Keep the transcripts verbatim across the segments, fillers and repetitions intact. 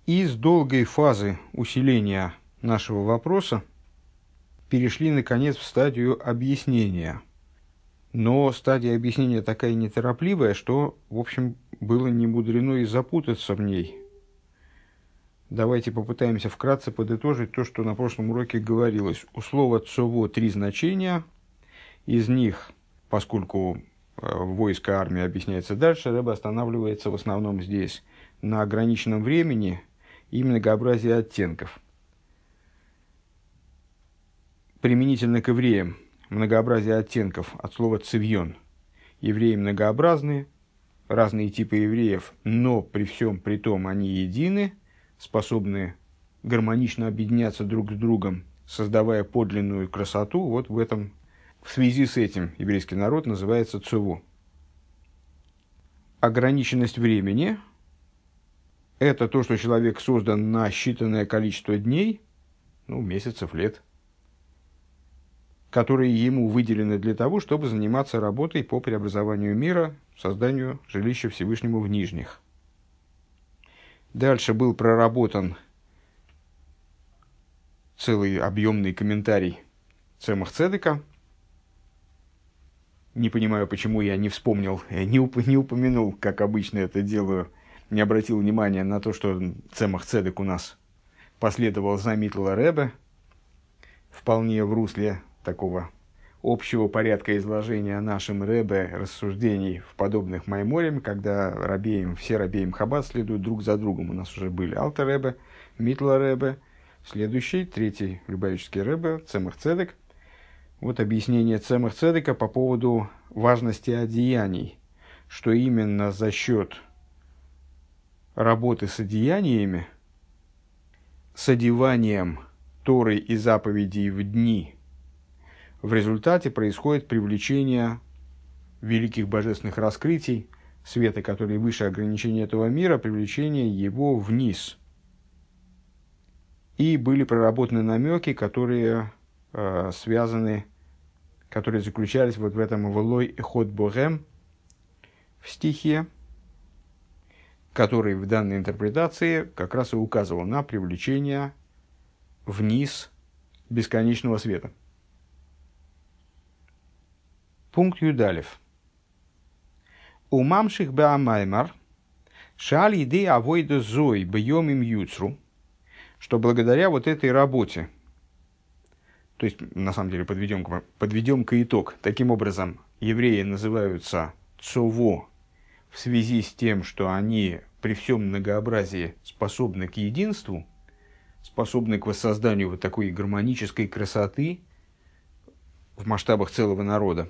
Из долгой фазы усиления нашего вопроса перешли, наконец, в стадию объяснения. Но стадия объяснения такая неторопливая, что, в общем, было немудрено и запутаться в ней. Давайте попытаемся вкратце подытожить то, что на прошлом уроке говорилось. У слова «цово» три значения. Из них, поскольку войско, армия объясняется дальше, Ребе останавливается в основном здесь на ограниченном времени и многообразии оттенков. Применительно к евреям многообразие оттенков от слова «цивьон». Евреи многообразны, разные типы евреев, но при всем при том они едины, способны гармонично объединяться друг с другом, создавая подлинную красоту. Вот в этом, в связи с этим еврейский народ называется цово. Ограниченность времени – это то, что человек создан на считанное количество дней, ну, месяцев, лет, которые ему выделены для того, чтобы заниматься работой по преобразованию мира, созданию жилища Всевышнему в нижних. Дальше был проработан целый объемный комментарий Цемах Цедека. Не понимаю, почему я не вспомнил, не, уп- не упомянул, как обычно это делаю, не обратил внимания на то, что Цемах Цедек у нас последовал за Миттла Ребе, вполне в русле такого общего порядка изложения нашим Ребе рассуждений в подобных майморем, когда рабеем, все рабеем Хаббат следуют друг за другом. У нас уже были Алтер Ребе, Миттла Ребе, следующий, третий Любавический Ребе, Цемах Цедек. Вот объяснение Цемах Цедека по поводу важности одеяний, что именно за счет работы с одеяниями, с одеванием Торы и заповедей в дни, в результате происходит привлечение великих божественных раскрытий, света, который выше ограничения этого мира, привлечение его вниз. И были проработаны намеки, которые э, связаны, которые заключались вот в этом «Волой эхот богем» в стихе, который в данной интерпретации как раз и указывал на привлечение вниз бесконечного света. Пункт Юдалев. Умамших беамаймар шали иды авойда зой бьемим юцру, что благодаря вот этой работе, то есть, на самом деле, подведем, подведем к итог. Таким образом, евреи называются цово в связи с тем, что они при всем многообразии способны к единству, способны к воссозданию вот такой гармонической красоты в масштабах целого народа.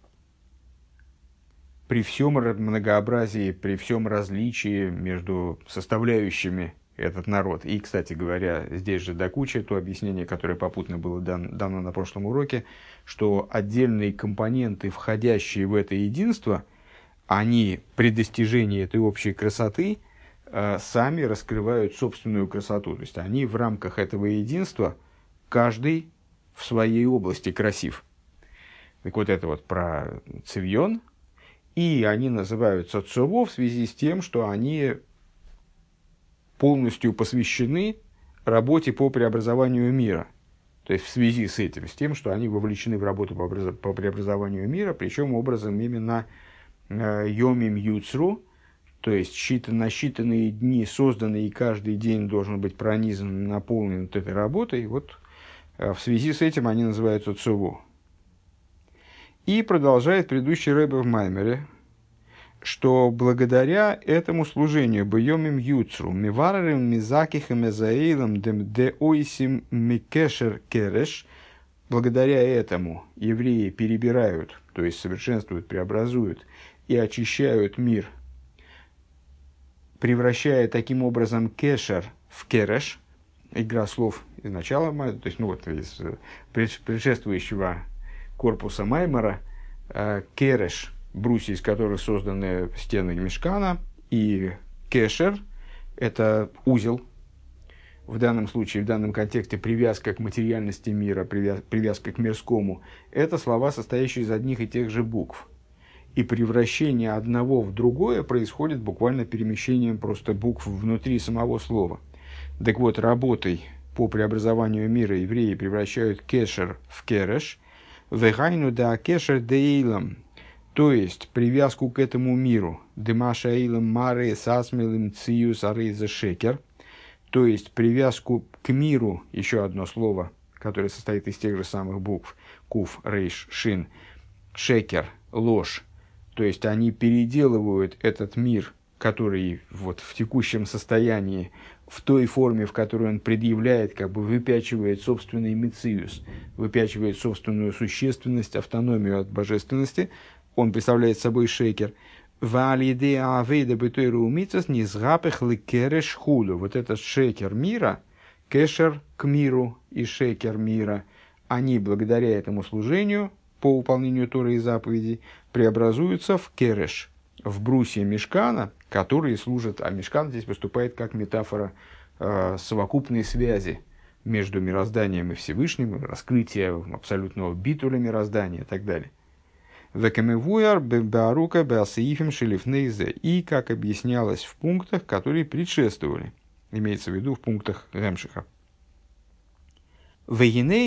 При всем многообразии, при всем различии между составляющими этот народ. И, кстати говоря, здесь же до кучи то объяснение, которое попутно было дан, дано на прошлом уроке, что отдельные компоненты, входящие в это единство, они при достижении этой общей красоты э, сами раскрывают собственную красоту. То есть они в рамках этого единства, каждый в своей области красив. Так вот это вот про цивьон. И они называются цово в связи с тем, что они полностью посвящены работе по преобразованию мира. То есть в связи с этим, с тем, что они вовлечены в работу по, образ... по преобразованию мира, причем образом именно э, йомим юцру, то есть счит... на считанные дни созданные, и каждый день должен быть пронизан, наполнен вот этой работой. Вот э, в связи с этим они называются цово. И продолжает предыдущий Ребе в Маймере, что благодаря этому служению «Бьемим юцру, миварарим мизаких и мезаилам дем де ойсим микешер кереш», благодаря этому евреи перебирают, то есть совершенствуют, преобразуют и очищают мир, превращая таким образом кешер в кереш, игра слов из начала, то есть ну вот, из предшествующего корпуса Маймера, кереш, брусья, из которых созданы стены мишкана, и кешер – это узел. В данном случае, в данном контексте, привязка к материальности мира, привязка к мирскому – это слова, состоящие из одних и тех же букв. И превращение одного в другое происходит буквально перемещением просто букв внутри самого слова. Так вот, работой по преобразованию мира евреи превращают кешер в кереш, вегайну да кешер деилам, то есть привязку к этому миру, демаша эйлам маре сасмилым циюс арейза шекер, то есть привязку к миру, еще одно слово, которое состоит из тех же самых букв, куф, рейш, шин, шекер, ложь, то есть они переделывают этот мир, который вот в текущем состоянии, в той форме, в которой он предъявляет, как бы выпячивает собственный мециус, выпячивает собственную существенность, автономию от божественности, он представляет собой шекер. Вот этот шекер мира, кешер к миру и шекер мира, они благодаря этому служению, по выполнению Торы и заповедей, преобразуются в кереш, в брусья мишкана, которые служат, а мишкан здесь выступает как метафора э, совокупной связи между мирозданием и Всевышним, раскрытия абсолютного битуля мироздания и так далее. И, как объяснялось в пунктах, которые предшествовали, имеется в виду в пунктах Гемшиха. Ну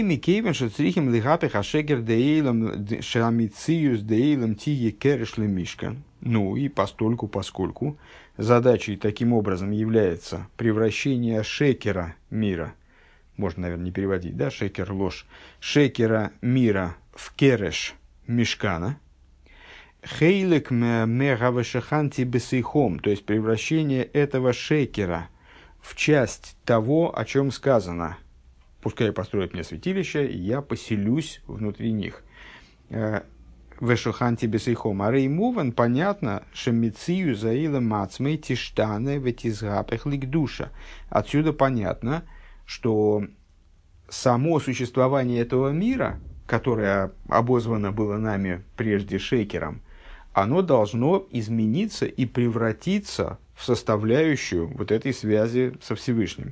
и постольку, поскольку задачей таким образом является превращение шекера мира, можно, наверное, не переводить, да, шекер ложь, шекера мира в кереш мишкана, хейлек мегавашаханти бесейхом, то есть превращение этого шекера в часть того, о чем сказано. Пускай построят мне святилище, и я поселюсь внутри них. Вешуханти бесейхом. А реймуван, понятно, шемицию заила мацмей тиштане ветизгапех ликдуша. Отсюда понятно, что само существование этого мира, которое обозвано было нами прежде шекером, оно должно измениться и превратиться в составляющую вот этой связи со Всевышним.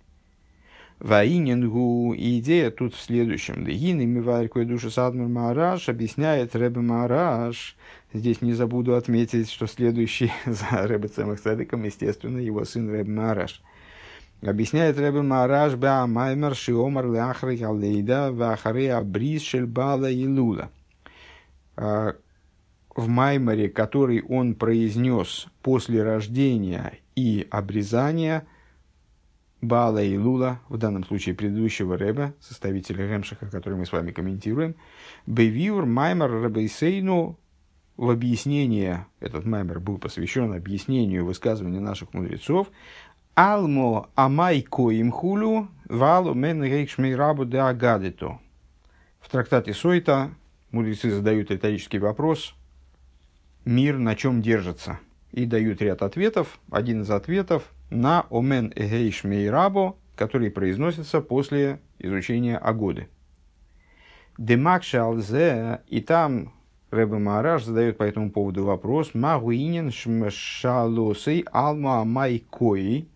Ваинингу, и идея тут в следующем. Дегины миварькой душу садмар Маараш объясняет Ребе Маараш. Здесь не забуду отметить, что следующий за Ребе Цемах Цедеком, естественно, его сын Ребе Маараш. Объясняет Ребе Маараш ба маймер шиомар леахрик алейда вахаре абриз шельбала илула. В маймере, который он произнес после рождения и обрезания Баала и Лула, в данном случае предыдущего Ребе, составителя Гемшиха, который мы с вами комментируем, Бевиур Маймер Ребейсейну, в объяснение, этот маймер был посвящен объяснению высказывания наших мудрецов, Алмо Амайко Имхулю Валу Мен Рейкшмейрабу де Агадито. В трактате Сойта мудрецы задают риторический вопрос: мир на чем держится? И дают ряд ответов. Один из ответов на Омен Эгейш Мейрабо, который произносится после изучения Агоды. Демакшалзе, и там Ребе Маараш задает по этому поводу вопрос: Магуинин шмшалосей алма майкои.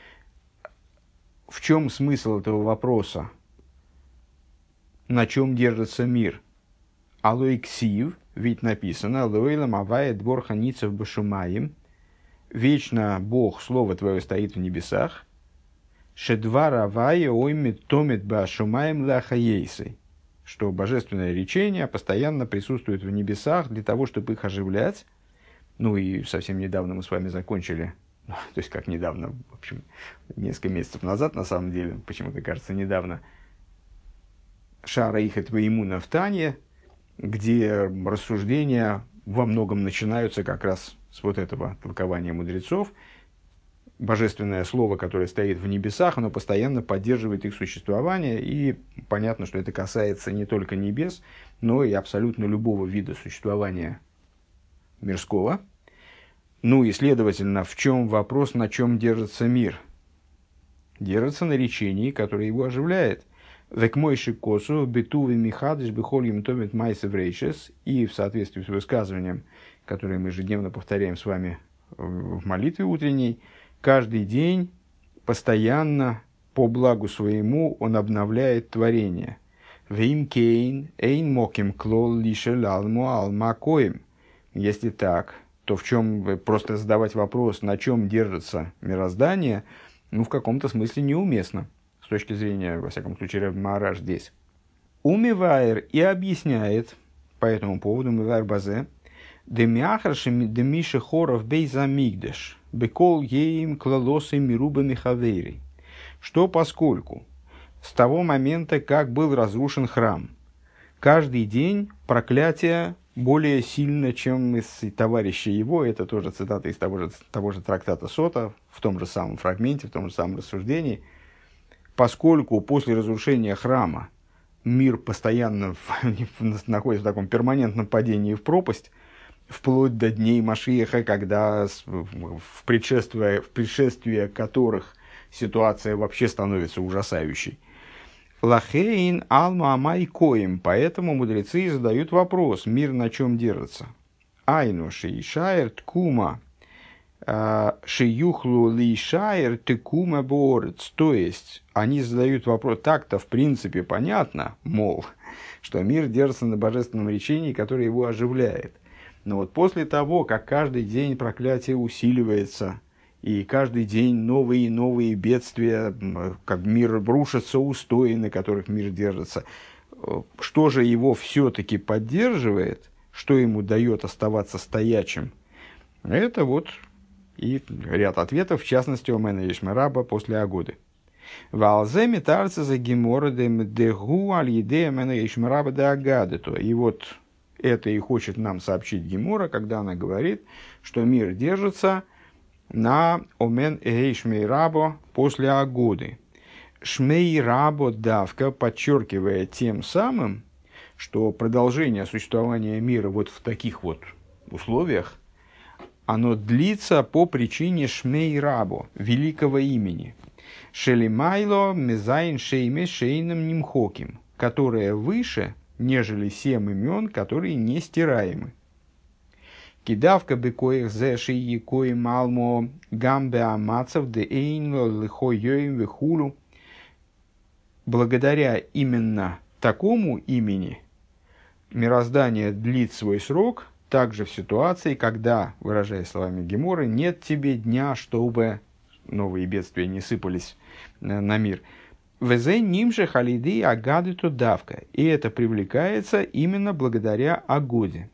В чем смысл этого вопроса? На чем держится мир? Алоиксив, ведь написано: Лойлам авая двор ханицев башумаем. Вечно Бог, Слово Твое, стоит в небесах. Шедвар авая оймет томет башумаем лахаейсой. Что божественное речение постоянно присутствует в небесах для того, чтобы их оживлять. Ну и совсем недавно мы с вами закончили, то есть как недавно, в общем, несколько месяцев назад, на самом деле, почему-то кажется недавно, Шара Ихет Ваимуна в Тане, где рассуждения во многом начинаются как раз с вот этого толкования мудрецов. Божественное слово, которое стоит в небесах, оно постоянно поддерживает их существование, и понятно, что это касается не только небес, но и абсолютно любого вида существования мирского. Ну и, следовательно, в чем вопрос, на чем держится мир? Держится на речении, которое его оживляет. Векмойши косу бетувы михадыш бихольем томит майсев рейшес, и в соответствии с высказыванием, которое мы ежедневно повторяем с вами в молитве утренней, каждый день, постоянно, по благу своему, он обновляет творение. Вим кейн эйн моким клол лишель алму алма коим. Если так, то в чем, просто задавать вопрос, на чем держится мироздание, ну, в каком-то смысле неуместно, с точки зрения, во всяком случае, Ребе Маараш здесь. Умивайр и объясняет по этому поводу, Умивайр Базе, Демиахарши Демиши Хоров Бейзамигдеш, Бекол Еим Клалосы Мируба Михавейри, что поскольку с того момента, как был разрушен храм, каждый день проклятие более сильно, чем из товарища его, это тоже цитата из того же, того же трактата Сота, в том же самом фрагменте, в том же самом рассуждении, поскольку после разрушения храма мир постоянно в, находится в таком перманентном падении в пропасть, вплоть до дней Машиаха, когда в предшествие, в предшествие которых ситуация вообще становится ужасающей. Лахейн алма амай коим, поэтому мудрецы задают вопрос, мир на чем держится. Айну шейшайр ткума шеюхлу лишайр ткума борец. То есть, они задают вопрос, так-то в принципе понятно, мол, что мир держится на божественном речении, которое его оживляет. Но вот после того, как каждый день проклятие усиливается, и каждый день новые и новые бедствия, как мир рушится, устои, на которых мир держится, что же его все-таки поддерживает, что ему дает оставаться стоячим, это вот и ряд ответов, в частности, у Мена Ешмераба после Агоды. Валземи тарца за гемородем дегу аль-еде Мена Ешмераба де Агадето. И вот это и хочет нам сообщить Гемора, когда она говорит, что мир держится на Омен Эй Шмейрабо после Агоды. Шмейрабо давка, подчеркивая тем самым, что продолжение существования мира вот в таких вот условиях, оно длится по причине Шмейрабо, великого имени. Шелимайло мезайн шейме шейным нимхоким, которое выше, нежели семь имен, которые не стираемы. Кидавка бекоих зэши и кои малмо гамбе амацев де эйнло лихо йоим вихулу. Благодаря именно такому имени мироздание длит свой срок, также в ситуации, когда, выражаясь словами Геморы, нет тебе дня, чтобы новые бедствия не сыпались на мир. Везе нимше халиды агады то давка. И это привлекается именно благодаря Агоде.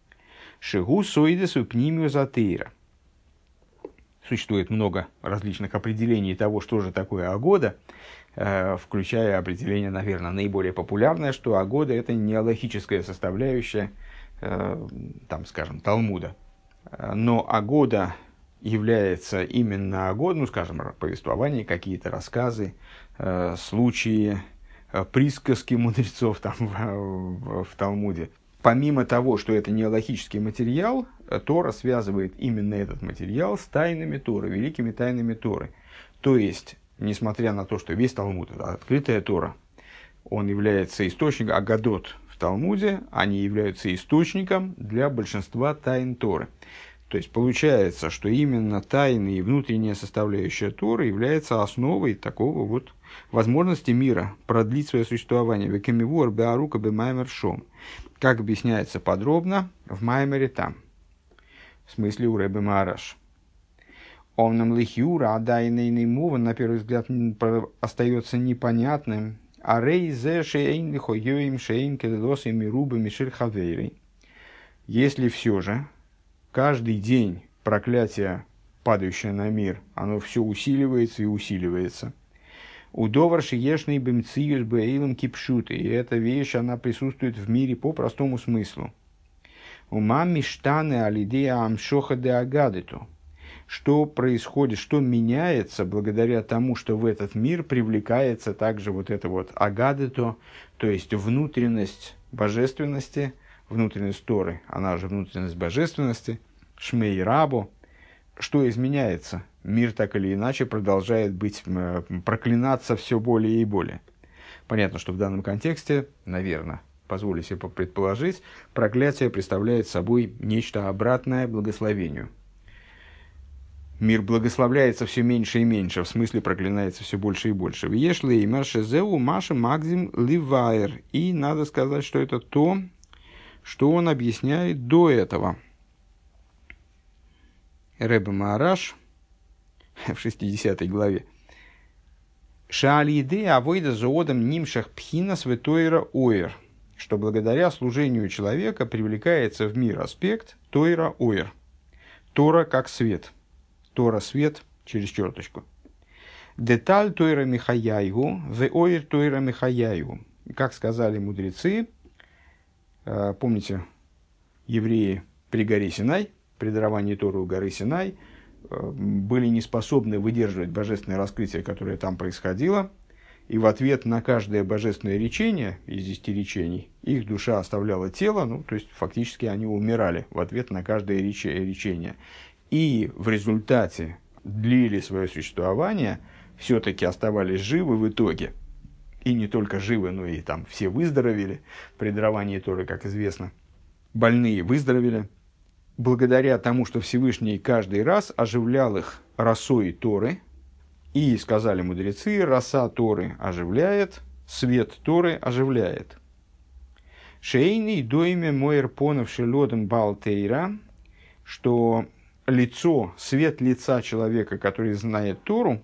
Шигу соидес упнимию затейра. Существует много различных определений того, что же такое Агода, включая определение, наверное, наиболее популярное, что Агода – это не алахическая составляющая, там, скажем, Талмуда. Но Агода является именно Агода, ну, скажем, повествования, какие-то рассказы, случаи, присказки мудрецов там, в, в, в Талмуде. Помимо того, что это не алахический материал, Тора связывает именно этот материал с тайнами Торы, великими тайнами Торы. То есть, несмотря на то, что весь Талмуд – это открытая Тора, он является источником, Агадот в Талмуде, они являются источником для большинства тайн Торы. То есть, получается, что именно тайны и внутренняя составляющая Торы является основой такого вот возможности мира продлить свое существование. Векамивуар беарука бемаймер шом. Как объясняется подробно в Маймере там. В смысле у Ребе Маараш. Он нам лихюра, а дайнейный мува, на первый взгляд, остается непонятным. А рей зе шейн лихо йоим шейн кедос и мируба мишель хавейри. Если все же каждый день проклятие, падающее на мир, оно все усиливается и усиливается. Удовар шиешный бемциюс бэйлом кипшуты. И эта вещь, она присутствует в мире по простому смыслу. Ума миштаны алидея амшоха де агадету. Что происходит, что меняется благодаря тому, что в этот мир привлекается также вот это вот агадету, то есть внутренность божественности, внутренность Торы, она же внутренность божественности, шмей рабу. Что изменяется? Мир так или иначе продолжает быть, проклинаться все более и более. Понятно, что в данном контексте, наверное, позволю себе предположить, проклятие представляет собой нечто обратное благословению. Мир благословляется все меньше и меньше, в смысле проклинается все больше и больше. Вешле и маршезеу маша макзим ливайр. И надо сказать, что это то, что он объясняет до этого. Ребе Маараш в шестидесятой главе Шаалиды авойда зоодам нимшах пхинас ветойра оир, что благодаря служению человека привлекается в мир аспект тойра оир. Тора как свет. Тора свет через черточку. Деталь тойра михаяйгу, в оир тойра михаяйгу. Как сказали мудрецы, помните, евреи при горе Синай, при даровании Торы у горы Синай, были не способны выдерживать божественное раскрытие, которое там происходило, и в ответ на каждое божественное речение из десяти речений их душа оставляла тело, ну, то есть фактически они умирали в ответ на каждое речение. И в результате длили свое существование, все-таки оставались живы в итоге. И не только живы, но и там все выздоровели при даровании Торы, как известно. Больные выздоровели. Благодаря тому, что Всевышний каждый раз оживлял их росой Торы, и сказали мудрецы, роса Торы оживляет, свет Торы оживляет. Шейный дойме моер понавши лодом балтейра, что лицо, свет лица человека, который знает Тору,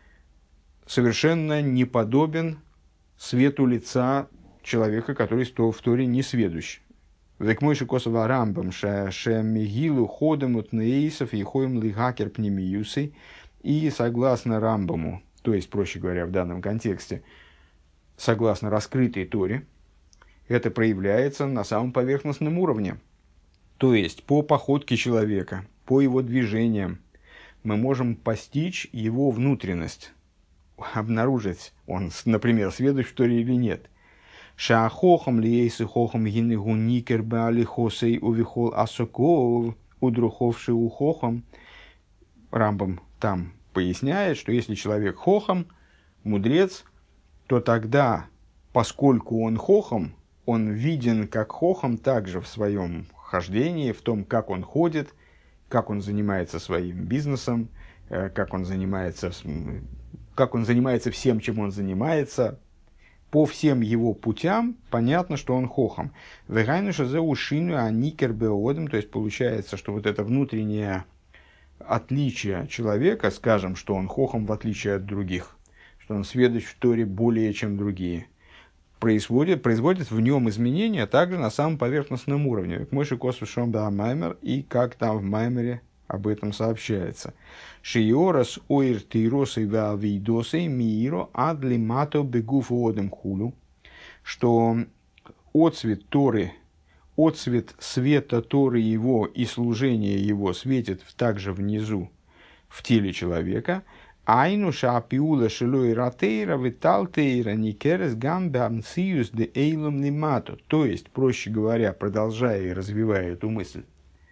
совершенно не подобен свету лица человека, который в Торе не сведущ. Век мойши косова рамбам шемигилу ходом от неисов и хоем лигакер пнемиюсы. И согласно Рамбаму, то есть, проще говоря, в данном контексте, согласно раскрытой Торе, это проявляется на самом поверхностном уровне. То есть, по походке человека, по его движениям, мы можем постичь его внутренность, обнаружить, он, например, сведущ в Торе или нет. Шаахохам лиейсы хохам гинегу никер баали хосей увихол асоков удруховши ухохам. Рамбам там поясняет, что если человек хохам, мудрец, то тогда, поскольку он хохам, он виден как хохам также в своем хождении, в том, как он ходит, как он занимается своим бизнесом, как он занимается, как он занимается всем, чем он занимается. По всем его путям понятно, что он хохам. Вегайнуша за ушину, а никер беодом, то есть получается, что вот это внутреннее отличие человека, скажем, что он хохам в отличие от других, что он сведущ в Торе более, чем другие, производит, производит в нем изменения также на самом поверхностном уровне. Мойши косу шомба маймер, и как там в маймере об этом сообщается. Шиорас оир тиросой вавидосой миро адлимато бегуф одем хулю, что отцвет Торы, отцвет света Торы его и служение его светит также внизу, в теле человека. Айну шапиула шилой ратейра виталтейра никерес гамбе амциюс де эйлом лимато. То есть, проще говоря, продолжая и развивая эту мысль,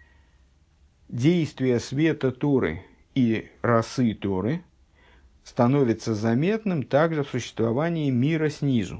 действие света Торы и росы Торы становится заметным также в существовании мира снизу.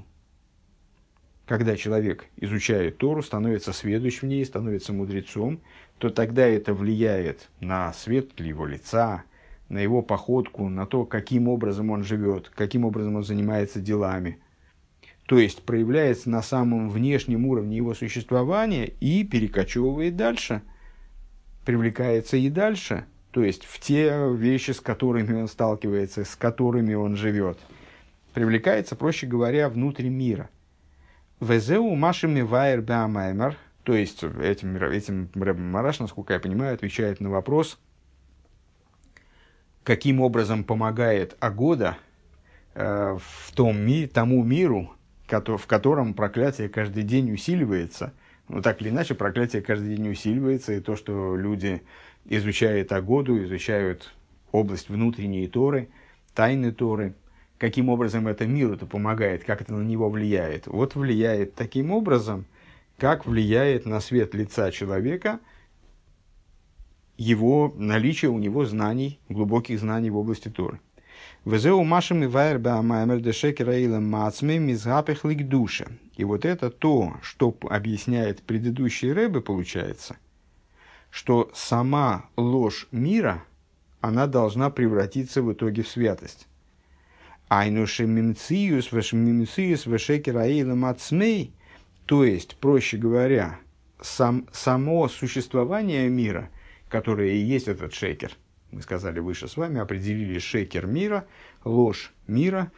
Когда человек изучает Тору, становится сведущ в ней, становится мудрецом, то тогда это влияет на свет его лица, на его походку, на то, каким образом он живет, каким образом он занимается делами. То есть проявляется на самом внешнем уровне его существования и перекочевывает дальше, привлекается и дальше, то есть в те вещи, с которыми он сталкивается, с которыми он живет. Привлекается, проще говоря, внутрь мира. Везеу машами вайер беамаймер, то есть этим, этим Ребе Мараш, насколько я понимаю, отвечает на вопрос, каким образом помогает Агода э, в том ми, тому миру, в котором проклятие каждый день усиливается. Ну, так или иначе, проклятие каждый день усиливается, и то, что люди изучают Агоду, изучают область внутренней Торы, тайны Торы, каким образом это миру-то помогает, как это на него влияет. Вот влияет таким образом, как влияет на свет лица человека его наличие у него знаний, глубоких знаний в области Торы. «Везеу машем и вайр баамаймер дешекера илам мацме мизгапех лик душа». И вот это то, что объясняет предыдущий Ребе, получается, что сама ложь мира, она должна превратиться в итоге в святость. «Айнуши мимциюс вешмимциюс вешекера илам мацмей». То есть, проще говоря, сам, само существование мира, которое и есть этот шекер, мы сказали выше с вами, определили шекер мира, ложь мира,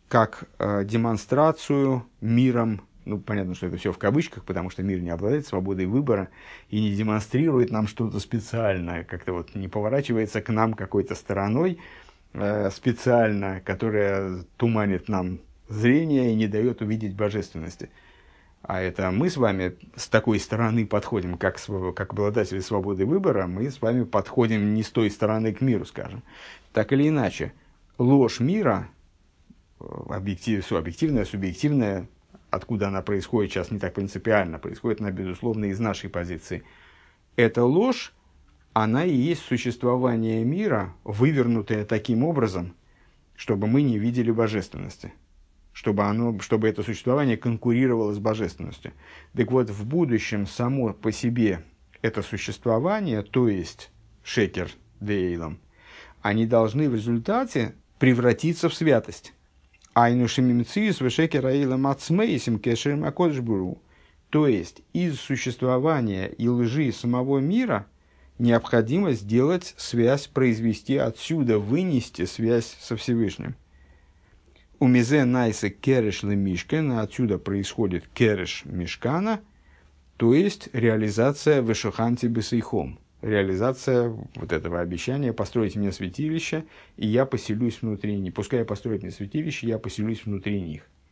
как э, демонстрацию миром, ну, понятно, что это все в кавычках, потому что мир не обладает свободой выбора и не демонстрирует нам что-то специальное, как-то вот не поворачивается к нам какой-то стороной э, специально, которая туманит нам зрение и не дает увидеть божественности. А это мы с вами с такой стороны подходим, как, как обладатели свободы выбора, мы с вами подходим не с той стороны к миру, скажем. Так или иначе, ложь мира, объектив, объективная, субъективная, откуда она происходит, сейчас не так принципиально, происходит она, безусловно, из нашей позиции. Эта ложь, она и есть существование мира, вывернутое таким образом, чтобы мы не видели божественности. Чтобы, оно, чтобы это существование конкурировало с божественностью. Так вот, в будущем само по себе это существование, то есть шекер дейлам, они должны в результате превратиться в святость. Айнушимимциус в шекер аилам ацмейсим кешерим акодшбуру. То есть, из существования и лжи самого мира необходимо сделать связь, произвести отсюда, вынести связь со Всевышним. У мизе найса кереш ле мишкана, отсюда происходит кереш мишкана, то есть реализация вешуханти бесейхом, реализация вот этого обещания построить мне святилище, и я поселюсь внутри них. Пускай построят мне святилище, я поселюсь внутри них.